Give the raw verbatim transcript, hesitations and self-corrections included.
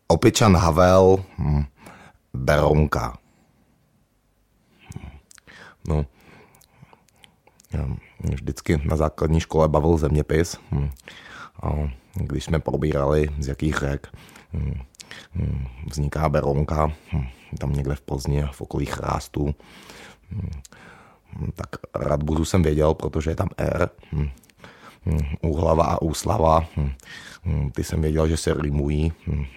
Opičan Havel, hm, Berounka. No, mě vždycky na základní škole bavil zeměpis. Hm. A když jsme probírali, z jakých řek hm, hm, vzniká Berounka, hm, tam někde v Plzni, v okolí Chrástu, hm, tak Radbuzu jsem věděl, protože je tam R. Hm. Úhlava a Úslava, ty jsem věděl, že se rýmují,